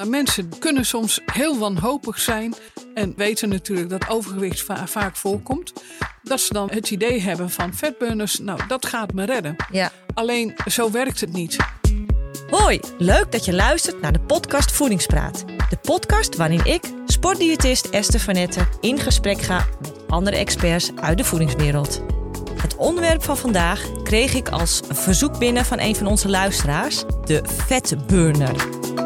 Mensen kunnen soms heel wanhopig zijn en weten natuurlijk dat overgewicht vaak voorkomt. Dat ze dan het idee hebben van vetburners, nou dat gaat me redden. Ja. Alleen zo werkt het niet. Hoi, leuk dat je luistert naar de podcast Voedingspraat. De podcast waarin ik, sportdiëtist Esther van Etten, in gesprek ga met andere experts uit de voedingswereld. Het onderwerp van vandaag kreeg ik als verzoek binnen van een van onze luisteraars, de vetburner.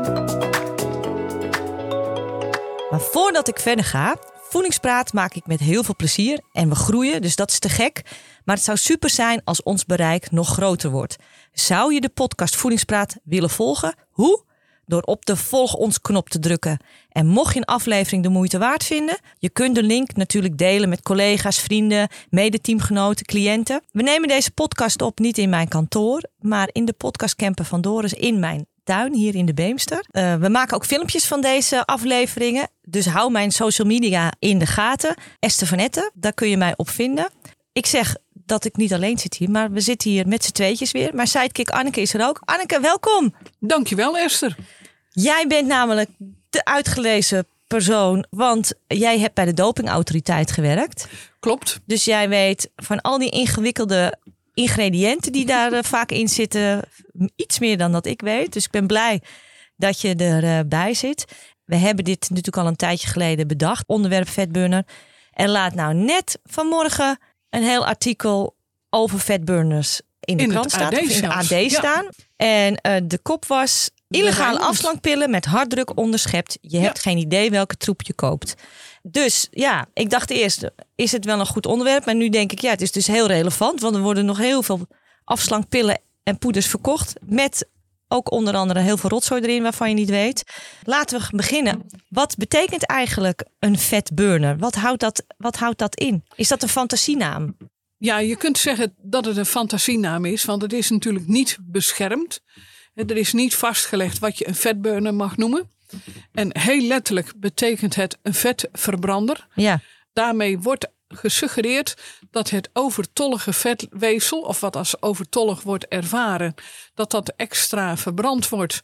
Maar voordat ik verder ga, Voedingspraat maak ik met heel veel plezier en we groeien, dus dat is te gek. Maar het zou super zijn als ons bereik nog groter wordt. Zou je de podcast Voedingspraat willen volgen? Hoe? Door op de volg ons knop te drukken. En mocht je een aflevering de moeite waard vinden, je kunt de link natuurlijk delen met collega's, vrienden, medeteamgenoten, cliënten. We nemen deze podcast op niet in mijn kantoor, maar in de podcastcamper van Doris in mijn tuin hier in de Beemster. We maken ook filmpjes van deze afleveringen, dus hou mijn social media in de gaten. Esther van Etten, daar kun je mij op vinden. Ik zeg dat ik niet alleen zit hier, maar we zitten hier met z'n tweetjes weer. Mijn sidekick Anneke is er ook. Anneke, welkom. Dankjewel Esther. Jij bent namelijk de uitgelezen persoon, want jij hebt bij de dopingautoriteit gewerkt. Klopt. Dus jij weet van al die ingewikkelde ingrediënten die daar vaak in zitten, iets meer dan dat ik weet. Dus ik ben blij dat je erbij zit. We hebben dit natuurlijk al een tijdje geleden bedacht, onderwerp vetburner. En laat nou net vanmorgen een heel artikel over vetburners in de krant staan. In de AD staan. En de kop was: illegale afslankpillen met harddruk onderschept. Je hebt geen idee welke troep je koopt. Dus ja, ik dacht eerst, is het wel een goed onderwerp? Maar nu denk ik, ja, het is dus heel relevant. Want er worden nog heel veel afslankpillen en poeders verkocht. Met ook onder andere heel veel rotzooi erin waarvan je niet weet. Laten we beginnen. Wat betekent eigenlijk een vetburner? Wat houdt dat in? Is dat een fantasienaam? Ja, je kunt zeggen dat het een fantasienaam is. Want het is natuurlijk niet beschermd. Er is niet vastgelegd wat je een vetburner mag noemen. En heel letterlijk betekent het een vetverbrander. Ja. Daarmee wordt gesuggereerd dat het overtollige vetweefsel, of wat als overtollig wordt ervaren, dat extra verbrand wordt.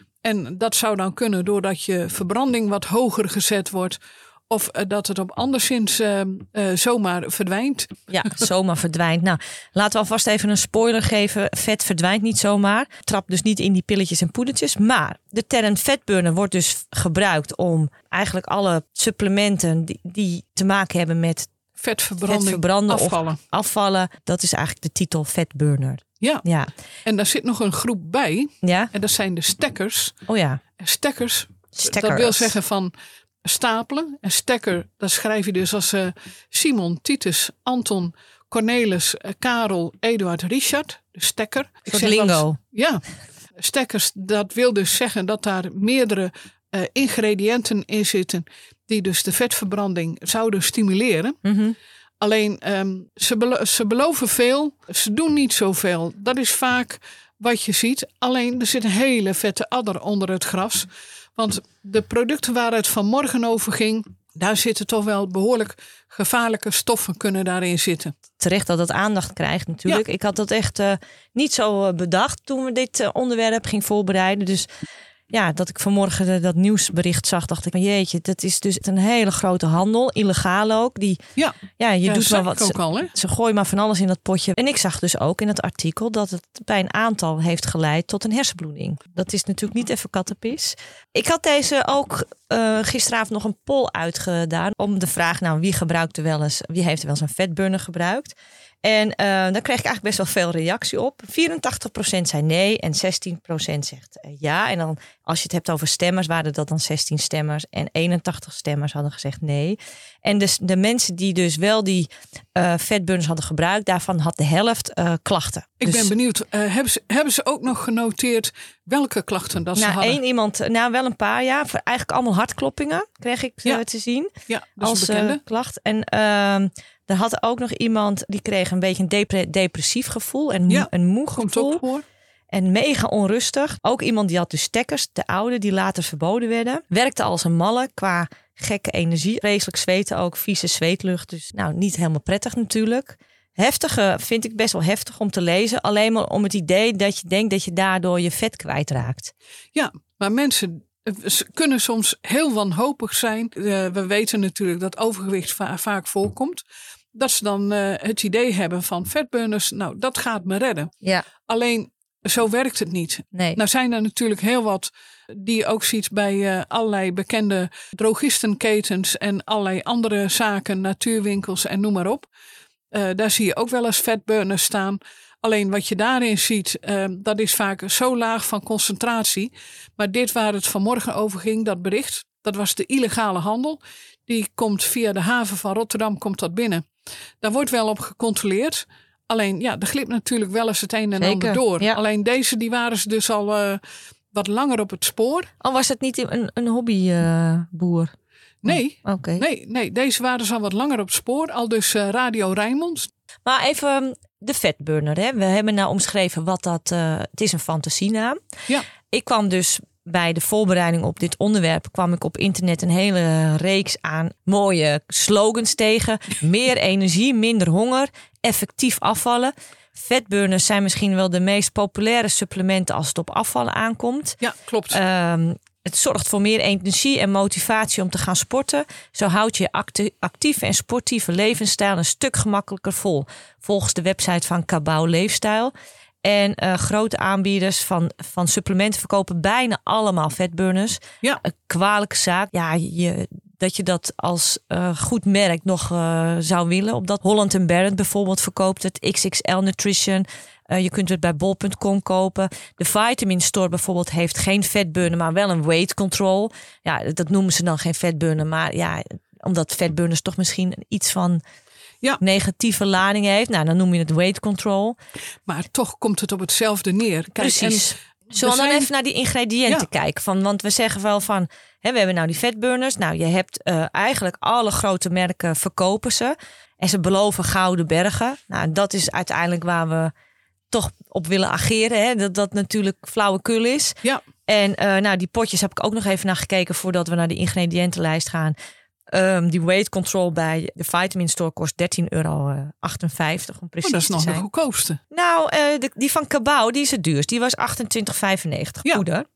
En dat zou dan kunnen doordat je verbranding wat hoger gezet wordt. Of dat het op anderszins zomaar verdwijnt. Ja, zomaar verdwijnt. Nou, laten we alvast even een spoiler geven. Vet verdwijnt niet zomaar. Trap dus niet in die pilletjes en poedertjes. Maar de term vetburner wordt dus gebruikt om eigenlijk alle supplementen die te maken hebben met vetverbranden of afvallen. Dat is eigenlijk de titel vetburner. Ja. En daar zit nog een groep bij. Ja. En dat zijn de stekkers. Oh ja. Stekkers. Dat wil zeggen van stapelen. En stekker, dat schrijf je dus als Simon, Titus, Anton, Cornelis, Karel, Eduard, Richard. De stekker. Lingo. Ja. Stekkers, dat wil dus zeggen dat daar meerdere ingrediënten in zitten die dus de vetverbranding zouden stimuleren. Mm-hmm. Alleen ze beloven veel, ze doen niet zoveel. Dat is vaak wat je ziet. Alleen er zit een hele vette adder onder het gras. Want de producten waar het vanmorgen over ging, daar zitten toch wel behoorlijk gevaarlijke stoffen kunnen daarin zitten. Terecht dat het aandacht krijgt natuurlijk. Ja. Ik had dat echt niet zo bedacht toen we dit onderwerp gingen voorbereiden. Dus ja, dat ik vanmorgen dat nieuwsbericht zag, dacht ik, jeetje, dat is dus een hele grote handel, illegaal ook. Je doet wel wat. Ook al, hè? Ze gooien maar van alles in dat potje. En ik zag dus ook in het artikel dat het bij een aantal heeft geleid tot een hersenbloeding. Dat is natuurlijk niet even kattenpis. Ik had deze ook gisteravond nog een poll uitgedaan om de vraag, nou, wie heeft er wel eens een vetburner gebruikt? En daar kreeg ik eigenlijk best wel veel reactie op. 84% zei nee en 16% zegt ja. En dan, als je het hebt over stemmers, waren dat dan 16 stemmers. En 81 stemmers hadden gezegd nee. En dus de mensen die dus wel die vetburners hadden gebruikt, daarvan had de helft klachten. Ik ben benieuwd, hebben ze ook nog genoteerd welke klachten dat ze hadden? Één iemand, wel een paar, ja. Voor eigenlijk allemaal hartkloppingen kreeg ik te zien. Ja, dat is als bekende klacht. En er had ook nog iemand die kreeg een beetje een depressief gevoel en een moe gevoel. Komt ook voor. En mega onrustig. Ook iemand die had dus stekkers, de oude, die later verboden werden. Werkte als een malle qua gekke energie. Vreselijk zweten ook, vieze zweetlucht. Dus niet helemaal prettig natuurlijk. Heftige vind ik best wel heftig om te lezen. Alleen maar om het idee dat je denkt dat je daardoor je vet kwijtraakt. Ja, maar mensen kunnen soms heel wanhopig zijn. We weten natuurlijk dat overgewicht vaak voorkomt. Dat ze dan het idee hebben van vetburners, nou dat gaat me redden. Ja. Alleen zo werkt het niet. Nee. Nou zijn er natuurlijk heel wat die je ook ziet bij allerlei bekende drogistenketens en allerlei andere zaken, natuurwinkels en noem maar op. Daar zie je ook wel eens vetburners staan. Alleen wat je daarin ziet, dat is vaak zo laag van concentratie. Maar dit waar het vanmorgen over ging, dat bericht, dat was de illegale handel. Die komt via de haven van Rotterdam komt dat binnen. Daar wordt wel op gecontroleerd. Alleen ja, er glipt natuurlijk wel eens het een en ander door. Ja. Alleen deze die waren ze dus al wat langer op het spoor. Al was het niet een hobbyboer? Nee, Okay. nee, deze waren ze al wat langer op het spoor. Al dus Radio Rijnmond. Maar even de vetburner. Hè? We hebben nou omschreven wat dat... het is een fantasienaam. Ja. Ik kwam dus bij de voorbereiding op dit onderwerp... kwam ik op internet een hele reeks aan mooie slogans tegen. Meer energie, minder honger, effectief afvallen. Vetburners zijn misschien wel de meest populaire supplementen als het op afvallen aankomt. Ja, klopt. Het zorgt voor meer energie en motivatie om te gaan sporten. Zo houd je actieve en sportieve levensstijl een stuk gemakkelijker vol. Volgens de website van Cabau Leefstijl. En grote aanbieders van supplementen verkopen bijna allemaal vetburners. Ja. Een kwalijke zaak. Ja, dat je dat als goed merk nog zou willen. Op dat Holland & Barrett bijvoorbeeld verkoopt het. XXL Nutrition. Je kunt het bij bol.com kopen. De Vitamin Store bijvoorbeeld heeft geen vetburner, maar wel een weight control. Ja, dat noemen ze dan geen vetburner. Maar ja, omdat vetburners toch misschien iets van negatieve lading heeft. Nou, dan noem je het weight control. Maar toch komt het op hetzelfde neer. Kijk, precies. Zullen we dan even naar die ingrediënten kijken? Want we zeggen wel van, we hebben nou die vetburners. Nou, je hebt eigenlijk alle grote merken verkopen ze. En ze beloven gouden bergen. Nou, dat is uiteindelijk waar we toch op willen ageren. Hè? Dat natuurlijk flauwekul is. Ja. En die potjes heb ik ook nog even naar gekeken voordat we naar de ingrediëntenlijst gaan. Die weight control bij de Vitamin Store kost €13,58 om precies dat is te nog zijn. de goedkoopste. Nou, die van Cabau, die is het duurst. Die was €28,95 poeder.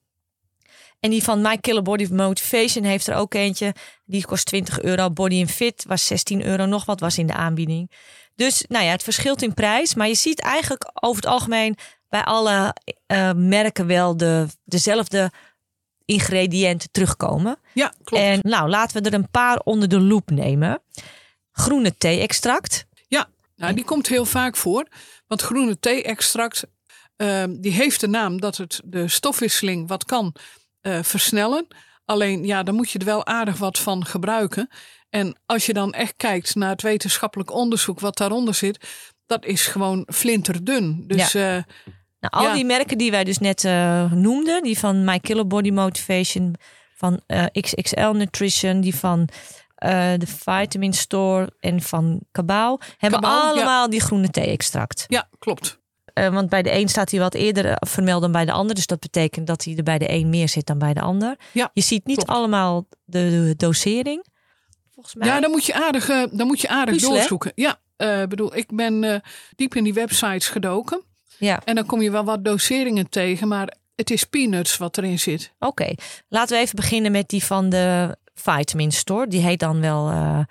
En die van My Killer Body Motivation heeft er ook eentje. Die kost €20. Body Fit was €16. Nog wat was in de aanbieding. Dus nou ja, het verschilt in prijs. Maar je ziet eigenlijk over het algemeen bij alle merken wel dezelfde ingrediënten terugkomen. Ja, klopt. En nou, laten we er een paar onder de loep nemen. Groene thee-extract. Ja, nou, die komt heel vaak voor. Want groene thee-extract, die heeft de naam dat het de stofwisseling wat kan versnellen. Alleen, ja, dan moet je er wel aardig wat van gebruiken. En als je dan echt kijkt naar het wetenschappelijk onderzoek wat daaronder zit, dat is gewoon flinterdun. Dus al die merken die wij dus net noemden, die van My Killer Body Motivation, van XXL Nutrition, die van de Vitamin Store en van Cabau, hebben allemaal die groene thee-extract. Ja, klopt. Want bij de een staat hij wat eerder vermeld dan bij de ander. Dus dat betekent dat hij er bij de een meer zit dan bij de ander. Ja, je ziet niet allemaal de dosering. Volgens mij. Ja, dan moet je aardig doorzoeken. Ja, ik ben diep in die websites gedoken. Ja. En dan kom je wel wat doseringen tegen. Maar het is peanuts wat erin zit. Oké. Laten we even beginnen met die van de Vitamin Store. Die heet dan wel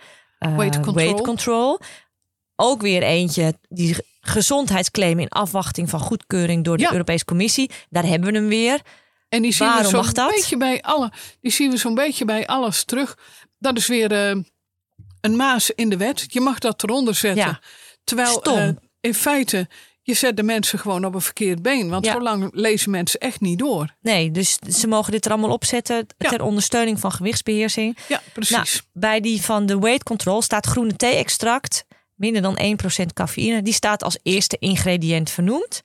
Weight Control. Ook weer eentje die gezondheidsclaim in afwachting van goedkeuring door de Europese Commissie. Daar hebben we hem weer. En die zien Waarom we mag dat? Die zien we zo'n beetje bij alles terug. Dat is weer een maas in de wet. Je mag dat eronder zetten. Ja. Terwijl in feite, je zet de mensen gewoon op een verkeerd been. Want zo lang lezen mensen echt niet door. Nee, dus ze mogen dit er allemaal opzetten ter ondersteuning van gewichtsbeheersing. Ja, precies. Nou, bij die van de Weight Control staat groene thee-extract. Minder dan 1% cafeïne. Die staat als eerste ingrediënt vernoemd.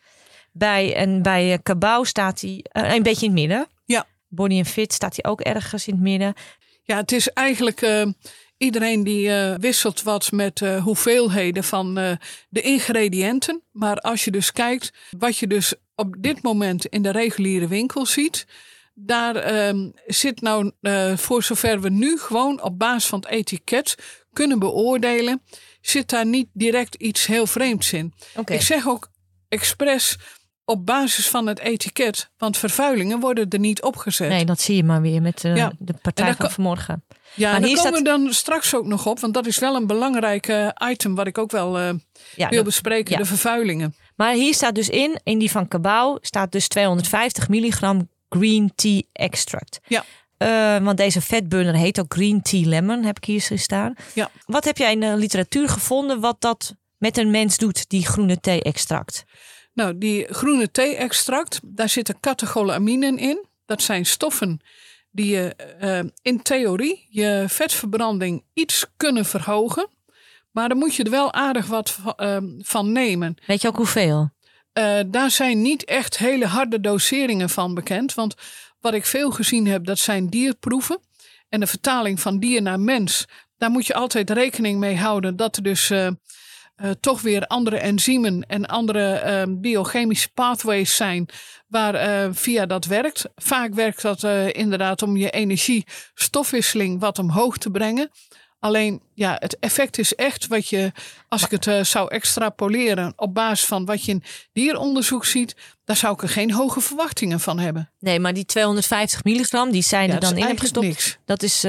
Bij Cabau staat hij een beetje in het midden. Ja. Body Fit staat hij ook ergens in het midden. Ja, het is eigenlijk iedereen die wisselt wat met hoeveelheden van de ingrediënten. Maar als je dus kijkt wat je dus op dit moment in de reguliere winkel ziet. Daar zit nou, voor zover we nu gewoon op basis van het etiket kunnen beoordelen, zit daar niet direct iets heel vreemds in. Okay. Ik zeg ook expres op basis van het etiket. Want vervuilingen worden er niet opgezet. Nee, dat zie je maar weer met de partij van vanmorgen. Ja, maar daar hier komen we dan straks ook nog op. Want dat is wel een belangrijk item wat ik ook wel wil bespreken. Ja. De vervuilingen. Maar hier staat dus in die van Cabau, staat dus 250 milligram green tea extract. Ja. Want deze fatburner heet ook green tea lemon, heb ik hier staan. Ja. Wat heb jij in de literatuur gevonden wat dat met een mens doet, die groene thee-extract? Nou, die groene thee-extract, daar zitten catecholaminen in. Dat zijn stoffen die je in theorie je vetverbranding iets kunnen verhogen. Maar dan moet je er wel aardig wat van nemen. Weet je ook hoeveel? Daar zijn niet echt hele harde doseringen van bekend. Want wat ik veel gezien heb, dat zijn dierproeven. En de vertaling van dier naar mens. Daar moet je altijd rekening mee houden dat er dus toch weer andere enzymen en andere biochemische pathways zijn waar via dat werkt. Vaak werkt dat inderdaad om je energiestofwisseling wat omhoog te brengen. Alleen ja, het effect is echt wat je, als ik het zou extrapoleren op basis van wat je in dieronderzoek ziet, daar zou ik er geen hoge verwachtingen van hebben. Nee, maar die 250 milligram, die zijn er dan in hebt gestopt. Niks. Dat is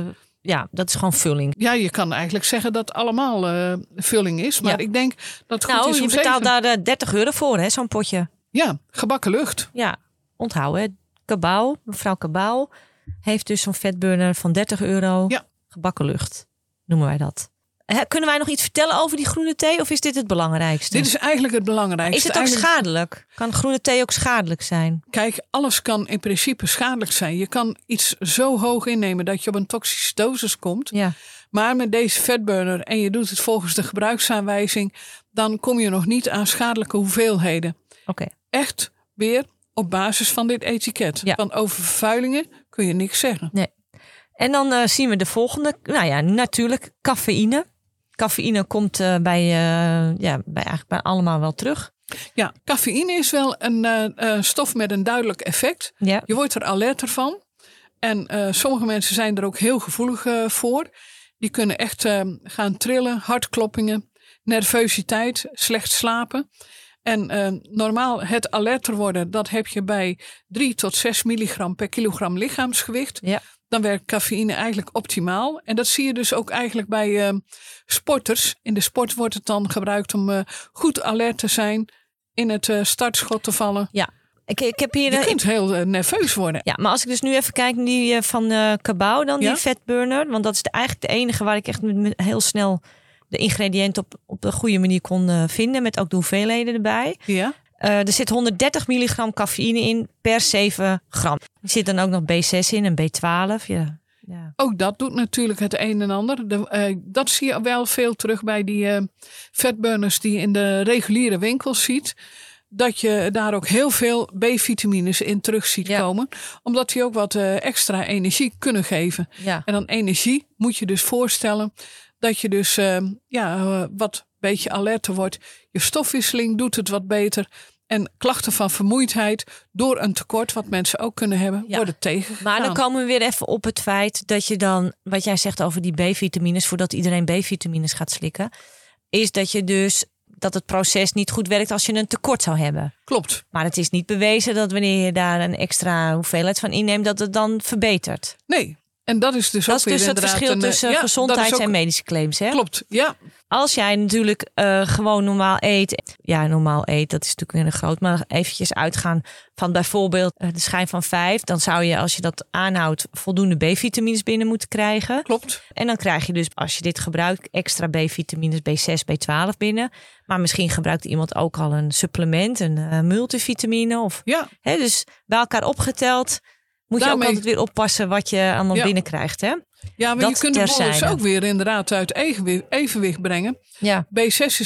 gewoon vulling. Ja, je kan eigenlijk zeggen dat het allemaal vulling is. Maar ik denk dat het goed is om je betaalt daar €30 voor, hè, zo'n potje. Ja, gebakken lucht. Ja, onthoud hè. Cabau, mevrouw Cabau heeft dus zo'n vetburner van €30. Ja. Gebakken lucht, noemen wij dat. Kunnen wij nog iets vertellen over die groene thee of is dit het belangrijkste? Dit is eigenlijk het belangrijkste. Is het ook schadelijk? Kan groene thee ook schadelijk zijn? Kijk, alles kan in principe schadelijk zijn. Je kan iets zo hoog innemen dat je op een toxische dosis komt. Ja. Maar met deze vetburner en je doet het volgens de gebruiksaanwijzing, dan kom je nog niet aan schadelijke hoeveelheden. Okay. Echt weer op basis van dit etiket. Ja. Want over vervuilingen kun je niks zeggen. Nee. En dan zien we de volgende. Nou ja, natuurlijk cafeïne. Cafeïne komt eigenlijk bij allemaal wel terug. Ja, cafeïne is wel een stof met een duidelijk effect. Ja. Je wordt er alerter van. En sommige mensen zijn er ook heel gevoelig voor. Die kunnen echt gaan trillen, hartkloppingen, nervositeit, slecht slapen. En normaal het alerter worden, dat heb je bij 3 tot 6 milligram per kilogram lichaamsgewicht. Ja. Dan werkt cafeïne eigenlijk optimaal. En dat zie je dus ook eigenlijk bij sporters. In de sport wordt het dan gebruikt om goed alert te zijn, in het startschot te vallen. Ja. Ik heb hier, je kunt heel nerveus worden. Ja, maar als ik dus nu even kijk naar die van Cabau dan, die fatburner. Want dat is eigenlijk de enige waar ik echt heel snel de ingrediënten op de goede manier kon vinden. Met ook de hoeveelheden erbij. Ja. Er zit 130 milligram cafeïne in per 7 gram. Er zit dan ook nog B6 in en B12. Ja. Ook dat doet natuurlijk het een en ander. Dat zie je wel veel terug bij die fatburners die je in de reguliere winkels ziet. Dat je daar ook heel veel B-vitamines in terug ziet komen. Omdat die ook wat extra energie kunnen geven. Ja. En dan energie moet je dus voorstellen dat je dus wat beetje alerter wordt. Je stofwisseling doet het wat beter. En klachten van vermoeidheid door een tekort, wat mensen ook kunnen hebben, worden tegengegaan. Maar dan komen we weer even op het feit dat je dan, wat jij zegt over die B-vitamines, voordat iedereen B-vitamines gaat slikken, is dat je dus dat het proces niet goed werkt als je een tekort zou hebben. Klopt. Maar het is niet bewezen dat wanneer je daar een extra hoeveelheid van inneemt, dat het dan verbetert. Nee. En dat is dus ook weer het verschil tussen gezondheids- en medische claims. Hè? Klopt, ja. Als jij natuurlijk gewoon normaal eet. Ja, normaal eet, dat is natuurlijk weer een groot. Maar eventjes uitgaan van bijvoorbeeld de schijn van 5. Dan zou je, als je dat aanhoudt, voldoende B-vitamines binnen moeten krijgen. Klopt. En dan krijg je dus, als je dit gebruikt, extra B-vitamines, B6, B12 binnen. Maar misschien gebruikt iemand ook al een supplement, een multivitamine. Of, dus bij elkaar opgeteld moet je ook altijd weer oppassen wat je allemaal binnenkrijgt. Hè? Ja, maar je kunt de boel dus ook weer inderdaad uit evenwicht brengen. Ja. B6 is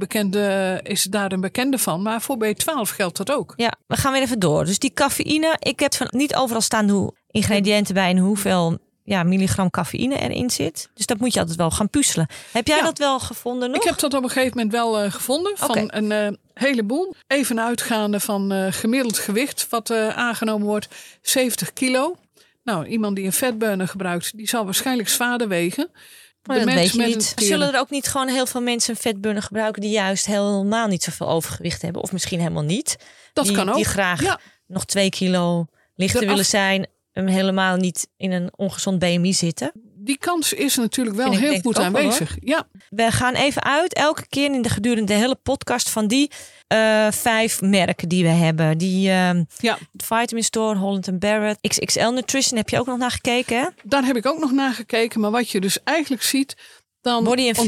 is daar een bekende van, maar voor B12 geldt dat ook. Ja, we gaan weer even door. Dus die cafeïne, ik heb niet overal staan hoe ingrediënten bij en hoeveel milligram cafeïne erin zit. Dus dat moet je altijd wel gaan puzzelen. Heb jij dat wel gevonden nog? Ik heb dat op een gegeven moment wel gevonden. Van een heleboel. Even uitgaande van gemiddeld gewicht wat aangenomen wordt. 70 kilo. Nou, iemand die een fatburner gebruikt, die zal waarschijnlijk zwaarder wegen. Dat weet je niet. Zullen er ook niet gewoon heel veel mensen een vetburner gebruiken die juist helemaal niet zoveel overgewicht hebben? Of misschien helemaal niet. Dat kan ook. Die graag nog 2 kilo lichter willen zijn. En helemaal niet in een ongezond BMI zitten. Die kans is natuurlijk wel heel goed aanwezig. Ja. We gaan even uit elke keer in gedurende de hele podcast van die 5 merken die we hebben. Die Vitamin Store, Holland & Barrett, XXL Nutrition. Heb je ook nog naar gekeken? Hè? Daar heb ik ook nog naar gekeken. Maar wat je dus eigenlijk ziet, dan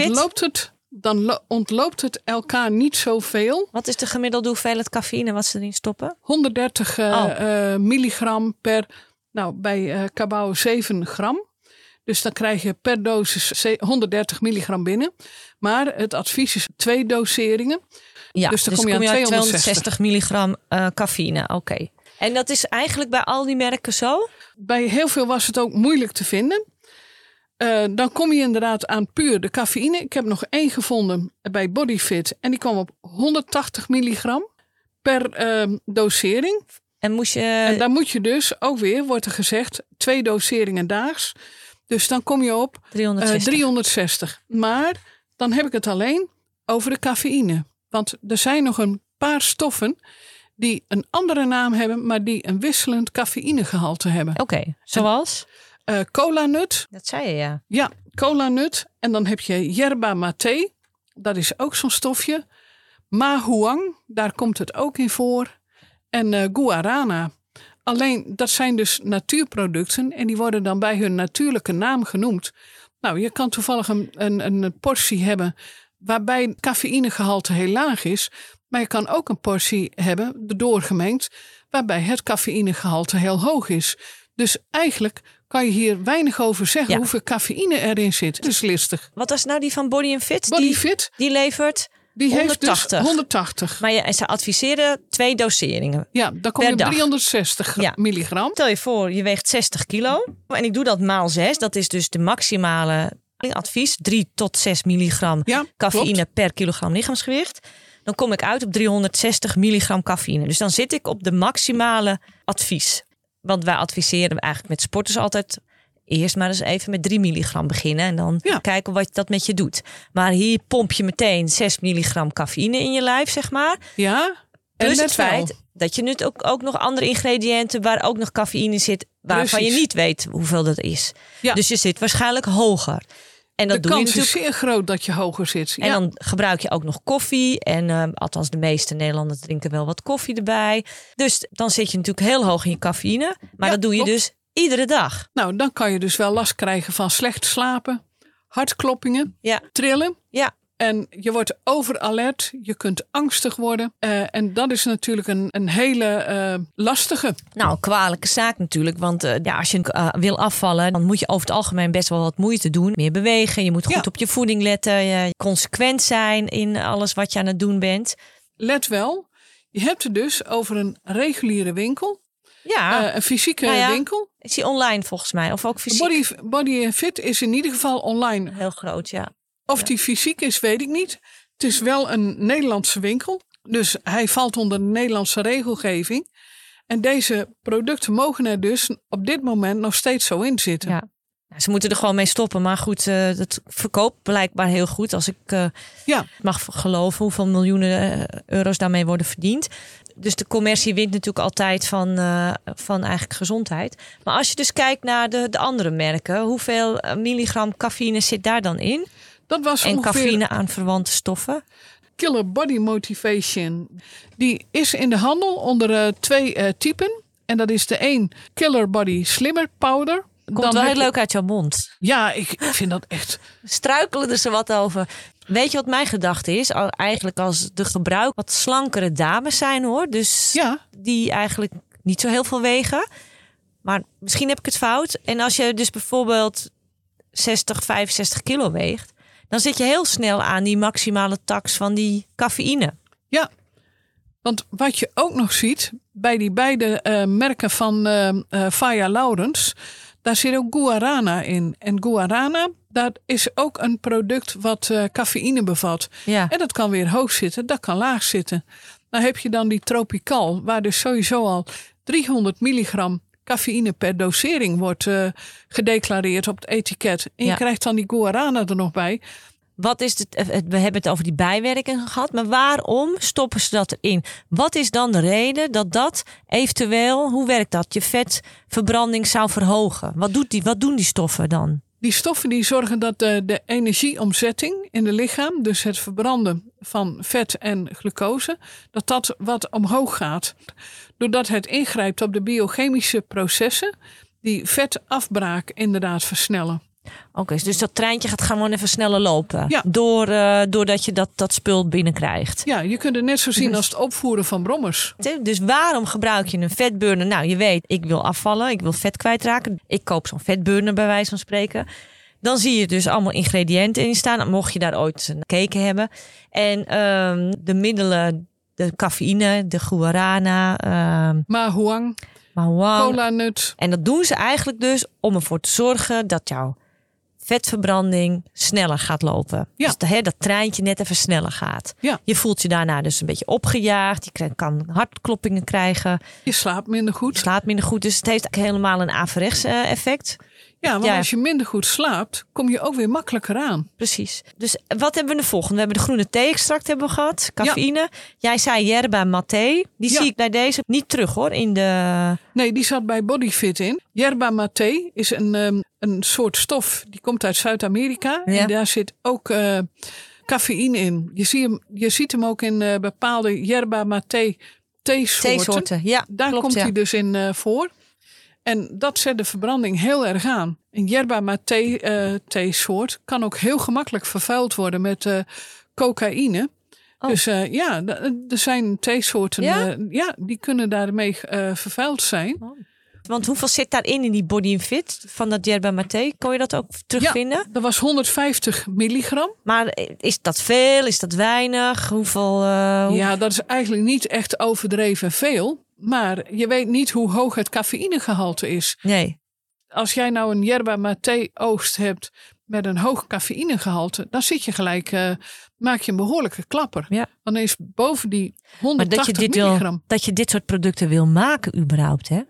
ontloopt het elkaar niet zoveel. Wat is de gemiddelde hoeveelheid cafeïne wat ze erin stoppen? 130 milligram per, bij Cabau 7 gram. Dus dan krijg je per dosis 130 milligram binnen. Maar het advies is 2 doseringen. Ja, dus dan kom je aan 260 milligram cafeïne. Oké. En dat is eigenlijk bij al die merken zo? Bij heel veel was het ook moeilijk te vinden. Dan kom je inderdaad aan puur de cafeïne. Ik heb nog 1 gevonden bij Bodyfit. En die kwam op 180 milligram per dosering. En daar moet je dus ook weer, wordt er gezegd, 2 doseringen daags. Dus dan kom je op 360. Maar dan heb ik het alleen over de cafeïne. Want er zijn nog een paar stoffen die een andere naam hebben, maar die een wisselend cafeïnegehalte hebben. Oké, zoals? Cola-nut. Dat zei je, ja. Ja, cola-nut. En dan heb je yerba mate. Dat is ook zo'n stofje. Mahuang, daar komt het ook in voor. En guarana. Alleen, dat zijn dus natuurproducten en die worden dan bij hun natuurlijke naam genoemd. Nou, je kan toevallig een portie hebben waarbij het cafeïnegehalte heel laag is. Maar je kan ook een portie hebben, doorgemengd, waarbij het cafeïnegehalte heel hoog is. Dus eigenlijk kan je hier weinig over zeggen hoeveel cafeïne erin zit. Het is listig. Wat was nou die van Body Fit? Die levert... Die 180. Heeft dus 180. Maar ze adviseren 2 doseringen. Ja, dan kom je op 360 milligram. Stel je voor, je weegt 60 kilo. En ik doe dat maal 6. Dat is dus de maximale advies. 3 tot 6 milligram cafeïne per kilogram lichaamsgewicht. Dan kom ik uit op 360 milligram cafeïne. Dus dan zit ik op de maximale advies. Want wij adviseren eigenlijk met sporters altijd... Eerst maar eens even met 3 milligram beginnen. En dan kijken wat dat met je doet. Maar hier pomp je meteen 6 milligram cafeïne in je lijf, zeg maar. Ja. Plus het feit dat je nu ook nog andere ingrediënten... waar ook nog cafeïne zit, waarvan je niet weet hoeveel dat is. Ja. Dus je zit waarschijnlijk hoger. En dat de kans is zeer groot dat je hoger zit. En dan gebruik je ook nog koffie. En althans de meeste Nederlanders drinken wel wat koffie erbij. Dus dan zit je natuurlijk heel hoog in je cafeïne. Maar dat doe je dus... iedere dag. Nou, dan kan je dus wel last krijgen van slecht slapen, hartkloppingen, trillen. Ja. En je wordt overalert, je kunt angstig worden. En dat is natuurlijk een hele lastige. Nou, kwalijke zaak natuurlijk. Want als je wil afvallen, dan moet je over het algemeen best wel wat moeite doen. Meer bewegen, je moet goed op je voeding letten. Consequent zijn in alles wat je aan het doen bent. Let wel, je hebt het dus over een reguliere winkel. Ja. Een fysieke winkel. Is die online volgens mij? Of ook fysiek? Body Fit is in ieder geval online. Heel groot, ja. Of die fysiek is, weet ik niet. Het is wel een Nederlandse winkel. Dus hij valt onder de Nederlandse regelgeving. En deze producten mogen er dus op dit moment nog steeds zo in zitten. Ja. Ze moeten er gewoon mee stoppen. Maar goed, dat verkoopt blijkbaar heel goed. Als ik mag geloven hoeveel miljoenen euro's daarmee worden verdiend. Dus de commercie wint natuurlijk altijd van eigenlijk gezondheid. Maar als je dus kijkt naar de andere merken. Hoeveel milligram cafeïne zit daar dan in? Dat was en cafeïne aan verwante stoffen? Killer Body Motivation. Die is in de handel onder 2 typen. En dat is de 1 Killer Body Slimmer Powder. Komt dan wel heel leuk uit jouw mond. Ja, ik vind dat echt... Struikelen er ze wat over. Weet je wat mijn gedachte is? Eigenlijk als de gebruik wat slankere dames zijn hoor. Dus die eigenlijk niet zo heel veel wegen. Maar misschien heb ik het fout. En als je dus bijvoorbeeld 60, 65 kilo weegt. Dan zit je heel snel aan die maximale tax van die cafeïne. Ja, want wat je ook nog ziet bij die beide merken van Faya Laurens... Daar zit ook guarana in. En guarana, dat is ook een product wat cafeïne bevat. Ja. En dat kan weer hoog zitten, dat kan laag zitten. Dan heb je dan die Tropical, waar dus sowieso al 300 milligram cafeïne per dosering wordt gedeclareerd op het etiket. En je krijgt dan die guarana er nog bij. Wat is we hebben het over die bijwerkingen gehad, maar waarom stoppen ze dat erin? Wat is dan de reden dat eventueel, hoe werkt dat, je vetverbranding zou verhogen? Wat doen die stoffen dan? Die stoffen die zorgen dat de energieomzetting in het lichaam, dus het verbranden van vet en glucose, dat wat omhoog gaat. Doordat het ingrijpt op de biochemische processen die vetafbraak inderdaad versnellen. Oké, dus dat treintje gaat gewoon even sneller lopen. Ja. Doordat je dat spul binnenkrijgt. Ja, je kunt het net zo zien als het opvoeren van brommers. Dus waarom gebruik je een vetburner? Nou, je weet, ik wil afvallen, ik wil vet kwijtraken. Ik koop zo'n vetburner bij wijze van spreken. Dan zie je dus allemaal ingrediënten in staan. Mocht je daar ooit gekeken hebben. En de middelen, de cafeïne, de guarana. Mahuang, cola-nut. En dat doen ze eigenlijk dus om ervoor te zorgen dat jouw vetverbranding sneller gaat lopen. Ja. Dus dat treintje net even sneller gaat. Ja. Je voelt je daarna dus een beetje opgejaagd. Je kan hartkloppingen krijgen. Je slaapt minder goed. Dus het heeft helemaal een averechts effect. Ja, want als je minder goed slaapt, kom je ook weer makkelijker aan. Precies. Dus wat hebben we de volgende? We hebben de groene thee-extract hebben we gehad. Cafeïne. Ja. Jij zei yerba mate. Die zie ik bij deze niet terug hoor. Nee, die zat bij Bodyfit in. Yerba mate is een soort stof. Die komt uit Zuid-Amerika. Ja. En daar zit ook cafeïne in. Je ziet hem ook in bepaalde yerba mate theesoorten. Ja, daar komt hij dus in voor. En dat zet de verbranding heel erg aan. Een yerba mate theesoort kan ook heel gemakkelijk vervuild worden met cocaïne. Oh. Dus er zijn theesoorten die kunnen daarmee vervuild zijn. Oh. Want hoeveel zit daarin in die Body & Fit van dat yerba mate? Kon je dat ook terugvinden? Ja, dat was 150 milligram. Maar is dat veel? Is dat weinig? Hoeveel? Ja, dat is eigenlijk niet echt overdreven veel. Maar je weet niet hoe hoog het cafeïnegehalte is. Nee. Als jij nou een yerba mate oogst hebt met een hoog cafeïnegehalte, dan zit je gelijk, maak je een behoorlijke klapper. Ja. Dan is boven die 180 milligram. Dat je dit soort producten wil maken überhaupt, hè?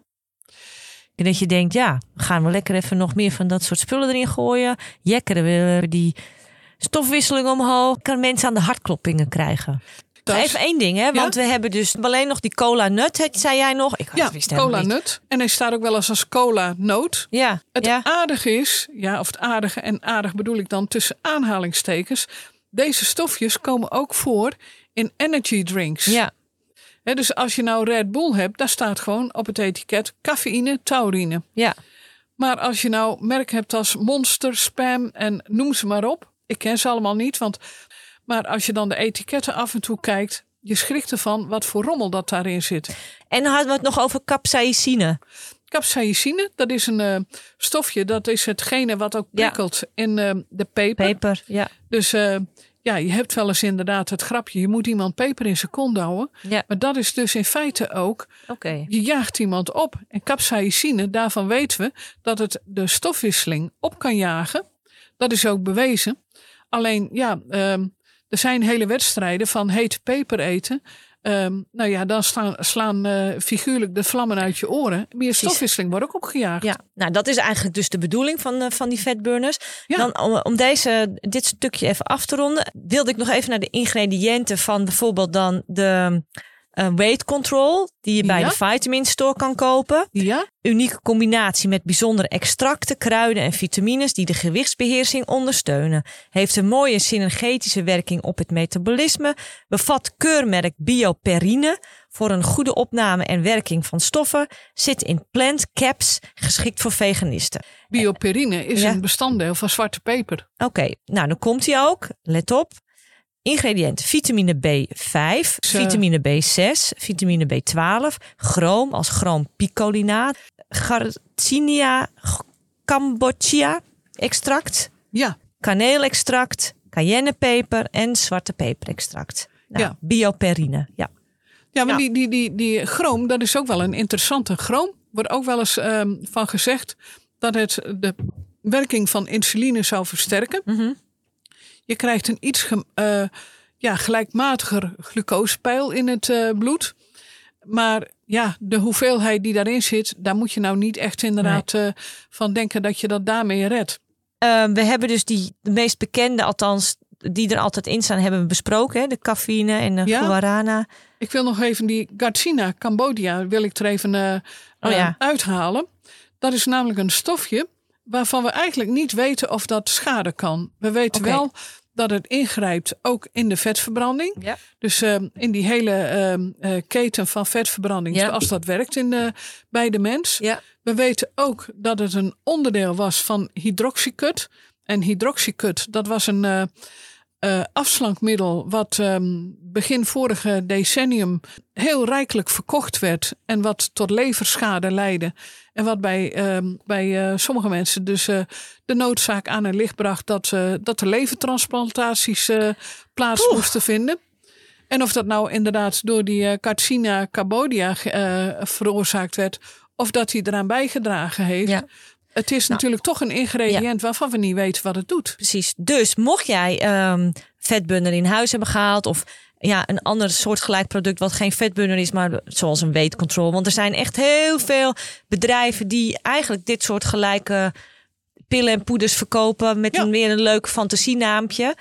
En dat je denkt, gaan we lekker even nog meer van dat soort spullen erin gooien. Jekkeren we die stofwisseling omhoog. Kan mensen aan de hartkloppingen krijgen. Even één ding, hè? Want we hebben dus alleen nog die cola-nut, zei jij nog? Cola-nut. En hij staat ook wel eens als cola-noot. Ja. Het aardige is, of het aardige en aardig bedoel ik dan tussen aanhalingstekens. Deze stofjes komen ook voor in energy drinks. Ja. Dus als je nou Red Bull hebt, daar staat gewoon op het etiket cafeïne, taurine. Ja. Maar als je nou merk hebt als Monster, Spam en noem ze maar op. Ik ken ze allemaal niet, maar als je dan de etiketten af en toe kijkt, je schrikt ervan wat voor rommel dat daarin zit. En dan hadden we het nog over capsaïcine. Capsaïcine, dat is een stofje, dat is hetgene wat ook prikkelt in de peper. Peper, ja. Dus je hebt wel eens inderdaad het grapje, je moet iemand peper in zijn kont houden. Ja. Maar dat is dus in feite ook, je jaagt iemand op. En capsaïcine, daarvan weten we dat het de stofwisseling op kan jagen. Dat is ook bewezen. Alleen, er zijn hele wedstrijden van hete peper eten. Dan slaan figuurlijk de vlammen uit je oren. Meer stofwisseling wordt ook opgejaagd. Ja, nou dat is eigenlijk dus de bedoeling van die vetburners. Ja. Dan om dit stukje even af te ronden, wilde ik nog even naar de ingrediënten van bijvoorbeeld dan de weight control, die je bij de Vitamin Store kan kopen. Ja. Unieke combinatie met bijzondere extracten, kruiden en vitamines die de gewichtsbeheersing ondersteunen. Heeft een mooie synergetische werking op het metabolisme. Bevat keurmerk Bioperine voor een goede opname en werking van stoffen. Zit in plant caps, geschikt voor veganisten. Bioperine is een bestanddeel van zwarte peper. Oké, nou dan komt hij ook. Let op. Ingrediënten: vitamine B5, vitamine B6, vitamine B12, chroom als chroompicolinaat, Garcinia cambogia extract, kaneelextract, cayennepeper en zwarte peperextract. Bioperine. Ja, maar die chroom, dat is ook wel een interessante. Chroom wordt ook wel eens van gezegd dat het de werking van insuline zou versterken. Mm-hmm. Je krijgt een iets gelijkmatiger glucosepeil in het bloed. Maar de hoeveelheid die daarin zit, daar moet je nou niet echt inderdaad van denken dat je dat daarmee redt. We hebben dus de meest bekende, althans die er altijd in staan, hebben we besproken. Hè? De cafeïne en de guarana. Ik wil nog even die Garcinia Cambodia wil ik er even uithalen. Dat is namelijk een stofje waarvan we eigenlijk niet weten of dat schade kan. We weten wel dat het ingrijpt ook in de vetverbranding. Ja. Dus in die hele keten van vetverbranding, zoals dat werkt bij de mens. Ja. We weten ook dat het een onderdeel was van hydroxycut. En hydroxycut, dat was een afslankmiddel wat begin vorige decennium heel rijkelijk verkocht werd. En wat tot leverschade leidde. En wat bij sommige mensen dus de noodzaak aan het licht bracht dat er levertransplantaties plaats moesten vinden. En of dat nou inderdaad door die Garcinia Cambodia veroorzaakt werd, of dat hij eraan bijgedragen heeft. Ja. Het is natuurlijk toch een ingrediënt waarvan we niet weten wat het doet. Precies. Dus mocht jij vetbunner in huis hebben gehaald, of een ander soortgelijk product wat geen vetbunner is, maar zoals een weight control. Want er zijn echt heel veel bedrijven die eigenlijk dit soort gelijke pillen en poeders verkopen met weer een leuk fantasienaampje.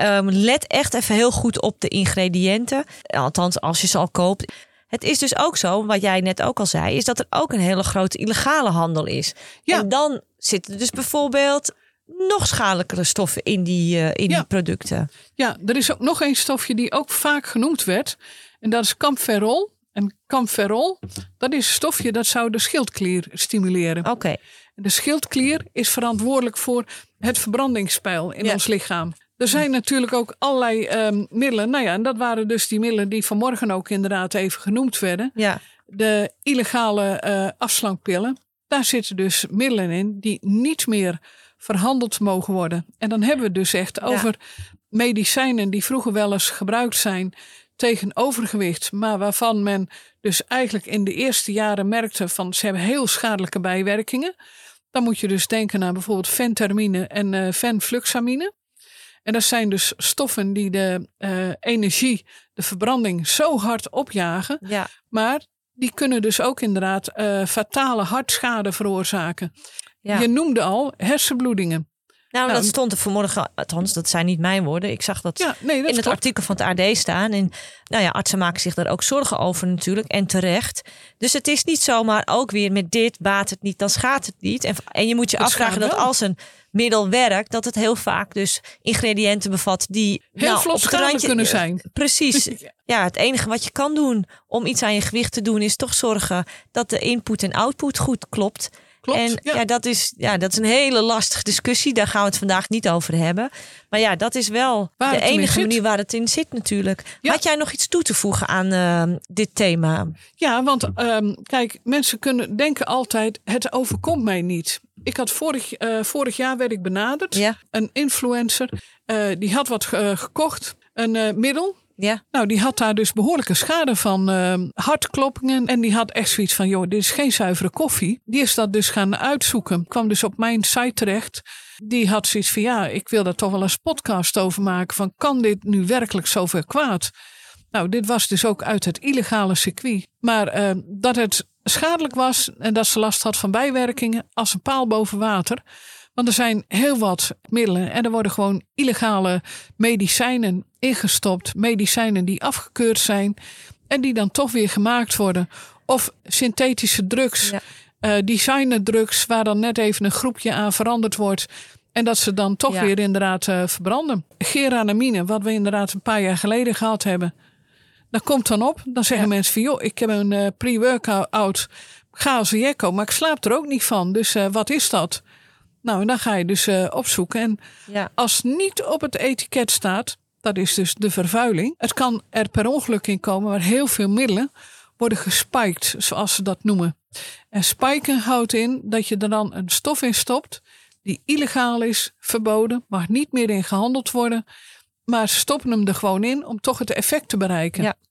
Let echt even heel goed op de ingrediënten. Althans, als je ze al koopt. Het is dus ook zo, wat jij net ook al zei, is dat er ook een hele grote illegale handel is. Ja. En dan zitten dus bijvoorbeeld nog schadelijkere stoffen in die producten. Ja, er is ook nog een stofje die ook vaak genoemd werd. En dat is kampferol. En kampferol, dat is een stofje dat zou de schildklier stimuleren. Oké. De schildklier is verantwoordelijk voor het verbrandingspeil in ons lichaam. Er zijn natuurlijk ook allerlei middelen. Nou ja, en dat waren dus die middelen die vanmorgen ook inderdaad even genoemd werden. Ja. De illegale afslankpillen. Daar zitten dus middelen in die niet meer verhandeld mogen worden. En dan hebben we het dus echt over medicijnen die vroeger wel eens gebruikt zijn tegen overgewicht. Maar waarvan men dus eigenlijk in de eerste jaren merkte van ze hebben heel schadelijke bijwerkingen. Dan moet je dus denken aan bijvoorbeeld fentermine en venfluxamine. En dat zijn dus stoffen die de energie, de verbranding zo hard opjagen. Ja. Maar die kunnen dus ook inderdaad fatale hartschade veroorzaken. Ja. Je noemde al hersenbloedingen. Nou, dat stond er vanmorgen, althans dat zijn niet mijn woorden. Ik zag dat in het artikel van het AD staan. En artsen maken zich daar ook zorgen over natuurlijk. En terecht. Dus het is niet zomaar ook weer met dit baat het niet, dan schaadt het niet. En je moet je afvragen dat als een middel werkt, dat het heel vaak dus ingrediënten bevat die heel vlot op het randje kunnen zijn. Precies. Ja, het enige wat je kan doen om iets aan je gewicht te doen is toch zorgen dat de input en output goed klopt. Klopt, en dat is een hele lastige discussie. Daar gaan we het vandaag niet over hebben. Maar dat is wel de enige manier waar het in zit natuurlijk. Ja. Had jij nog iets toe te voegen aan dit thema? Ja, want kijk, mensen kunnen denken altijd, het overkomt mij niet. Ik had vorig jaar werd ik benaderd. Ja. Een influencer, die had wat gekocht. Een middel. Ja. Nou, die had daar dus behoorlijke schade van hartkloppingen. En die had echt zoiets van, joh, dit is geen zuivere koffie. Die is dat dus gaan uitzoeken. Kwam dus op mijn site terecht. Die had zoiets van, ik wil daar toch wel eens podcast over maken. Van, kan dit nu werkelijk zoveel kwaad? Nou, dit was dus ook uit het illegale circuit. Maar dat het schadelijk was en dat ze last had van bijwerkingen als een paal boven water. Want er zijn heel wat middelen en er worden gewoon illegale medicijnen ingestopt. Medicijnen die afgekeurd zijn en die dan toch weer gemaakt worden. Of synthetische drugs, designerdrugs waar dan net even een groepje aan veranderd wordt. En dat ze dan toch weer inderdaad verbranden. Geranamine, wat we inderdaad een paar jaar geleden gehad hebben. Dat komt dan op. Dan zeggen mensen van, joh, ik heb een pre-workout. Ga als een jekko, maar ik slaap er ook niet van. Dus wat is dat? Nou, en dan ga je dus opzoeken. En als niet op het etiket staat, dat is dus de vervuiling. Het kan er per ongeluk in komen, maar heel veel middelen worden gespiked, zoals ze dat noemen. En spiken houdt in dat je er dan een stof in stopt die illegaal is, verboden, mag niet meer in gehandeld worden. Maar ze stoppen hem er gewoon in om toch het effect te bereiken. Ja.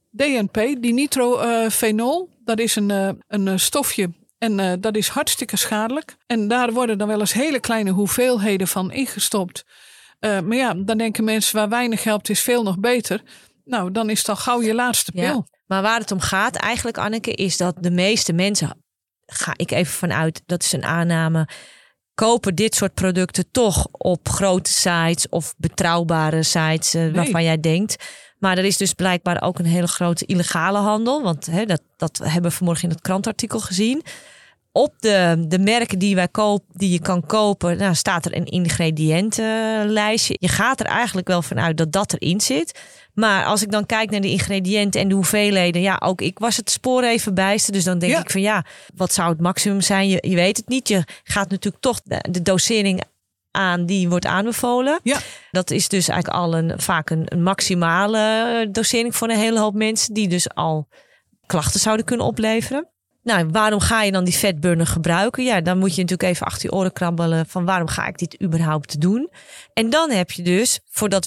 DNP, dinitrophenol, dat is een stofje. En dat is hartstikke schadelijk. En daar worden dan wel eens hele kleine hoeveelheden van ingestopt. Maar dan denken mensen waar weinig helpt is veel nog beter. nou, dan is dat gauw je laatste pil. Ja. Maar waar het om gaat eigenlijk, Anneke, is dat de meeste mensen, ga ik even vanuit, dat is een aanname, kopen dit soort producten toch op grote sites of betrouwbare sites waarvan jij denkt. Maar er is dus blijkbaar ook een hele grote illegale handel. Want dat hebben we vanmorgen in het krantartikel gezien. Op de merken die je kan kopen, staat er een ingrediëntenlijstje. Je gaat er eigenlijk wel vanuit dat dat erin zit. Maar als ik dan kijk naar de ingrediënten en de hoeveelheden, ook ik was het spoor even bijster. Dus dan denk ik van wat zou het maximum zijn? Je weet het niet. Je gaat natuurlijk toch de dosering aan die wordt aanbevolen. Ja. Dat is dus eigenlijk al vaak een maximale dosering voor een hele hoop mensen die dus al klachten zouden kunnen opleveren. Nou, waarom ga je dan die vetburner gebruiken? Ja, dan moet je natuurlijk even achter je oren krabbelen van waarom ga ik dit überhaupt doen? En dan heb je dus,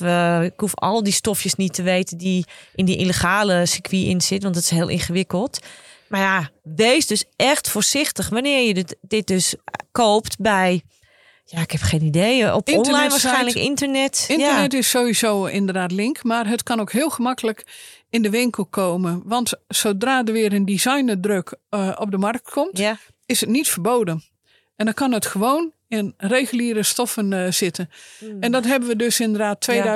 ik hoef al die stofjes niet te weten die in die illegale circuit in zit, want dat is heel ingewikkeld. Maar wees dus echt voorzichtig wanneer je dit dus koopt bij, ik heb geen idee, op online waarschijnlijk internet. Internet is sowieso inderdaad link, maar het kan ook heel gemakkelijk in de winkel komen. Want zodra er weer een designerdruk op de markt komt, is het niet verboden. En dan kan het gewoon in reguliere stoffen zitten. En dat hebben we dus inderdaad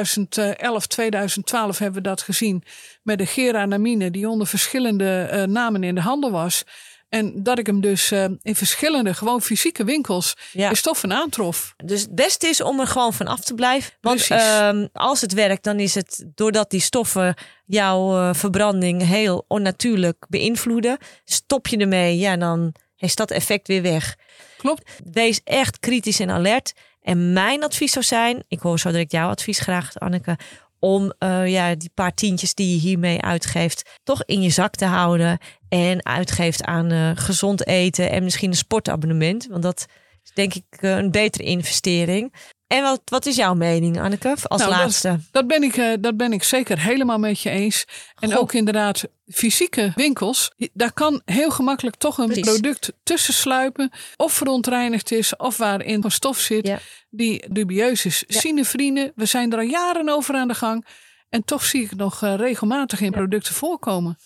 2011, 2012 hebben we dat gezien met de geranamine die onder verschillende namen in de handel was. En dat ik hem dus in verschillende gewoon fysieke winkels in stoffen aantrof. Dus het beste is om er gewoon van af te blijven. Want als het werkt, dan is het doordat die stoffen jouw verbranding heel onnatuurlijk beïnvloeden. Stop je ermee, dan is dat effect weer weg. Klopt. Wees echt kritisch en alert. En mijn advies zou zijn, ik hoor zo direct jouw advies graag, Anneke, om die paar tientjes die je hiermee uitgeeft toch in je zak te houden. En uitgeeft aan gezond eten en misschien een sportabonnement. Want dat is denk ik een betere investering. En wat is jouw mening, Anneke, als laatste? Dat ben ik zeker helemaal met je eens. En ook inderdaad fysieke winkels. Daar kan heel gemakkelijk toch een product tussen sluipen. Of verontreinigd is of waarin een stof zit die dubieus is. Sinefrine, we zijn er al jaren over aan de gang. En toch zie ik nog regelmatig in producten voorkomen.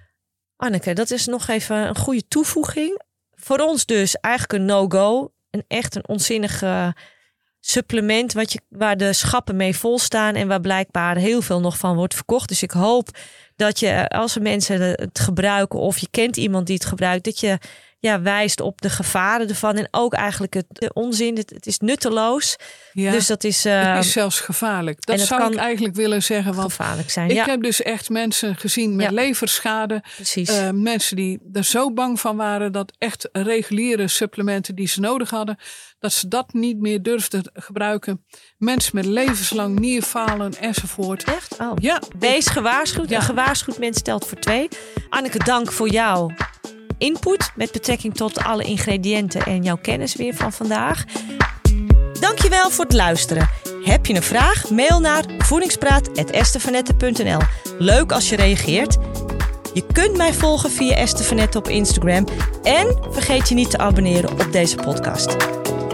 Anneke, dat is nog even een goede toevoeging. Voor ons dus eigenlijk een no-go. Een onzinnige supplement waar de schappen mee vol staan en waar blijkbaar heel veel nog van wordt verkocht. Dus ik hoop dat je, als er mensen het gebruiken of je kent iemand die het gebruikt, dat je wijst op de gevaren ervan en ook eigenlijk de onzin. Het is nutteloos. Ja, dus dat is, het is zelfs gevaarlijk. Dat zou ik eigenlijk willen zeggen. Want gevaarlijk zijn. Ik heb dus echt mensen gezien met leverschade. Precies. Mensen die er zo bang van waren dat echt reguliere supplementen die ze nodig hadden, dat ze dat niet meer durfden gebruiken. Mensen met levenslang nierfalen enzovoort. Echt? Oh. Ja. Wees gewaarschuwd. Een gewaarschuwd mens telt voor 2. Anneke, dank voor jou input met betrekking tot alle ingrediënten en jouw kennis weer van vandaag. Dankjewel voor het luisteren. Heb je een vraag? Mail naar voedingspraat@estevanette.nl. Leuk als je reageert. Je kunt mij volgen via Estevanette op Instagram. En vergeet je niet te abonneren op deze podcast.